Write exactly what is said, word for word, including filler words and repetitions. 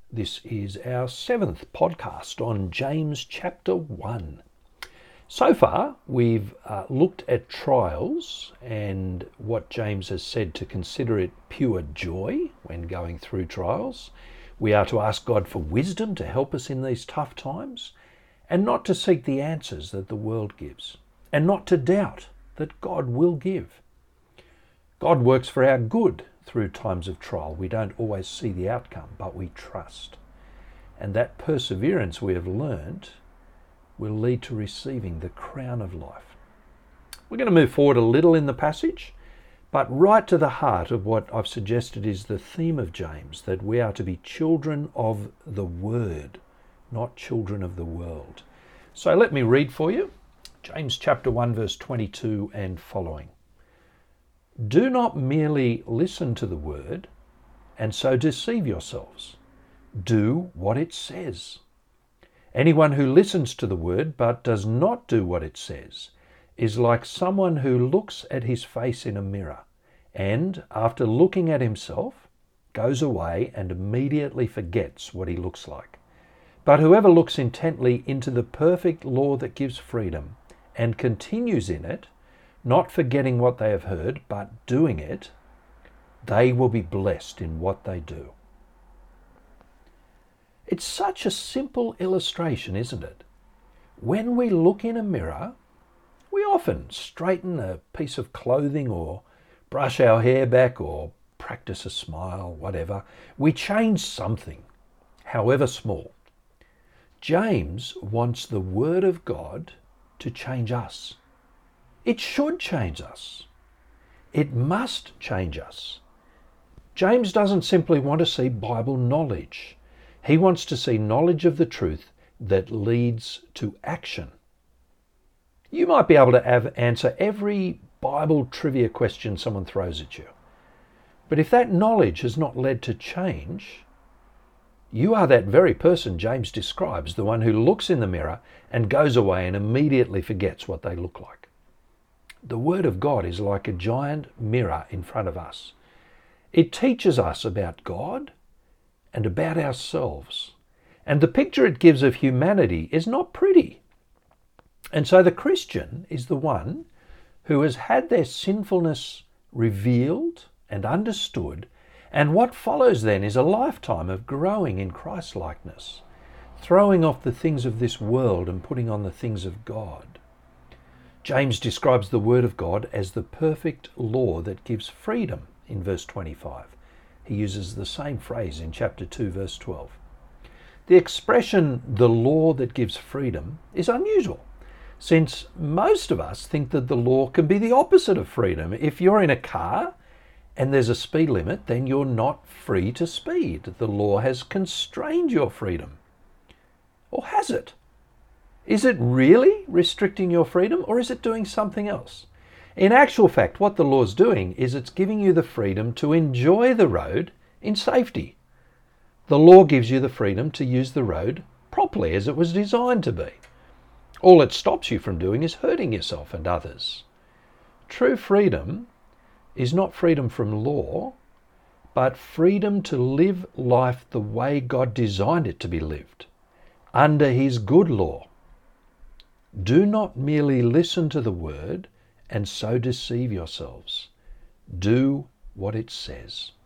This is our seventh podcast on James chapter one. So far, we've uh, looked at trials and what James has said to consider it pure joy when going through trials. We are to ask God for wisdom to help us in these tough times, and not to seek the answers that the world gives, and not to doubt that God will give. God works for our good through times of trial. We don't always see the outcome, but we trust. And that perseverance we have learned will lead to receiving the crown of life. We're going to move forward a little in the passage, but right to the heart of what I've suggested is the theme of James, that we are to be children of the Word, not children of the world. So let me read for you James chapter one, verse twenty-two and following. Do not merely listen to the word and so deceive yourselves. Do what it says. Anyone who listens to the word but does not do what it says is like someone who looks at his face in a mirror and, after looking at himself, goes away and immediately forgets what he looks like. But whoever looks intently into the perfect law that gives freedom and continues in it, not forgetting what they have heard, but doing it, they will be blessed in what they do. It's such a simple illustration, isn't it? When we look in a mirror, we often straighten a piece of clothing or brush our hair back or practice a smile, whatever. We change something, however small. James wants the Word of God to change us. It should change us. It must change us. James doesn't simply want to see Bible knowledge. He wants to see knowledge of the truth that leads to action. You might be able to have, answer every Bible trivia question someone throws at you. But if that knowledge has not led to change, you are that very person James describes, the one who looks in the mirror and goes away and immediately forgets what they look like. The Word of God is like a giant mirror in front of us. It teaches us about God and about ourselves. And the picture it gives of humanity is not pretty. And so the Christian is the one who has had their sinfulness revealed and understood, and what follows then is a lifetime of growing in Christ-likeness, throwing off the things of this world and putting on the things of God. James describes the Word of God as the perfect law that gives freedom in verse twenty-five. He uses the same phrase in chapter two, verse twelve. The expression, the law that gives freedom, is unusual, since most of us think that the law can be the opposite of freedom. If you're in a car and there's a speed limit, then you're not free to speed. The law has constrained your freedom. Or has it? Is it really restricting your freedom, or is it doing something else? In actual fact, what the law's doing is it's giving you the freedom to enjoy the road in safety. The law gives you the freedom to use the road properly as it was designed to be. All it stops you from doing is hurting yourself and others. True freedom is not freedom from law, but freedom to live life the way God designed it to be lived, under His good law. Do not merely listen to the word and so deceive yourselves. Do what it says.